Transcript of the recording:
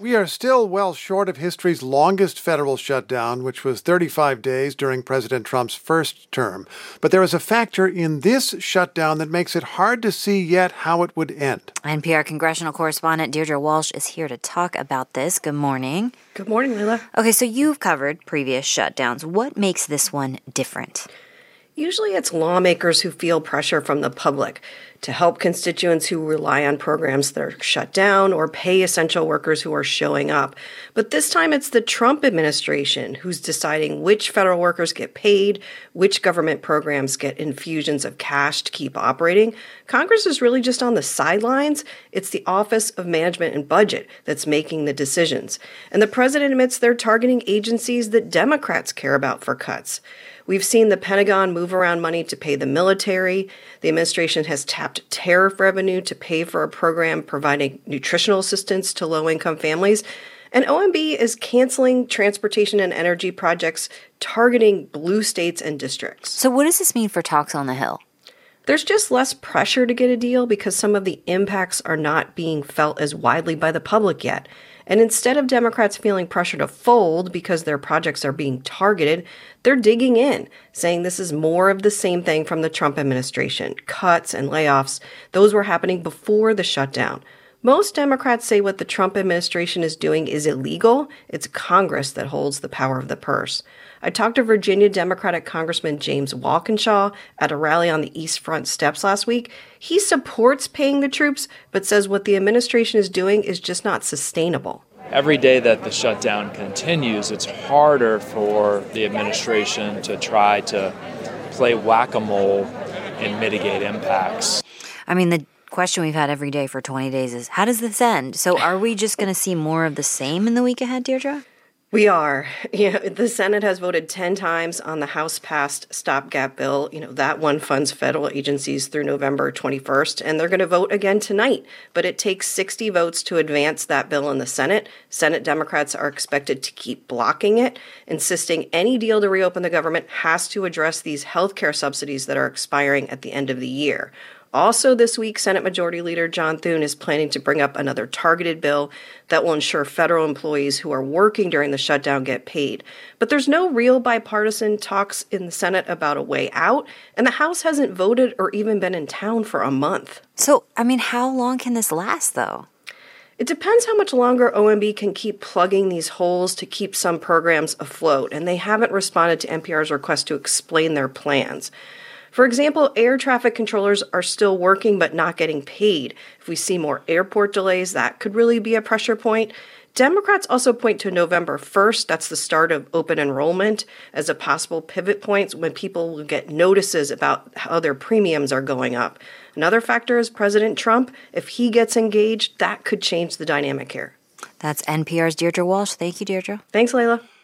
We are still well short of history's longest federal shutdown, which was 35 days during President Trump's first term. But there is a factor in this shutdown that makes it hard to see yet how it would end. NPR congressional correspondent Deirdre Walsh is here to talk about this. Good morning. Good morning, Leila. Okay, so you've covered previous shutdowns. What makes this one different? Usually it's lawmakers who feel pressure from the public to help constituents who rely on programs that are shut down or pay essential workers who are showing up. But this time it's the Trump administration who's deciding which federal workers get paid, which government programs get infusions of cash to keep operating. Congress is really just on the sidelines. It's the Office of Management and Budget that's making the decisions. And the president admits they're targeting agencies that Democrats care about for cuts. We've seen the Pentagon move around money to pay the military. The administration has tapped tariff revenue to pay for a program providing nutritional assistance to low-income families. And OMB is canceling transportation and energy projects targeting blue states and districts. So what does this mean for talks on the Hill? There's just less pressure to get a deal because some of the impacts are not being felt as widely by the public yet. And instead of Democrats feeling pressure to fold because their projects are being targeted, they're digging in, saying this is more of the same thing from the Trump administration. Cuts and layoffs, those were happening before the shutdown. Most Democrats say what the Trump administration is doing is illegal. It's Congress that holds the power of the purse. I talked to Virginia Democratic Congressman James Walkinshaw at a rally on the East Front steps last week. He supports paying the troops, but says what the administration is doing is just not sustainable. Every day that the shutdown continues, it's harder for the administration to try to play whack-a-mole and mitigate impacts. I mean, the question we've had every day for 20 days is, how does this end? So are we just going to see more of the same in the week ahead, Deirdre? We are. The Senate has voted 10 times on the House-passed stopgap bill. That one funds federal agencies through November 21st, and they're going to vote again tonight. But it takes 60 votes to advance that bill in the Senate. Senate Democrats are expected to keep blocking it, insisting any deal to reopen the government has to address these health care subsidies that are expiring at the end of the year. Also this week, Senate Majority Leader John Thune is planning to bring up another targeted bill that will ensure federal employees who are working during the shutdown get paid. But there's no real bipartisan talks in the Senate about a way out, and the House hasn't voted or even been in town for a month. So, how long can this last, though? It depends how much longer OMB can keep plugging these holes to keep some programs afloat, and they haven't responded to NPR's request to explain their plans. For example, air traffic controllers are still working but not getting paid. If we see more airport delays, that could really be a pressure point. Democrats also point to November 1st, that's the start of open enrollment, as a possible pivot point when people will get notices about how their premiums are going up. Another factor is President Trump. If he gets engaged, that could change the dynamic here. That's NPR's Deirdre Walsh. Thank you, Deirdre. Thanks, Leila.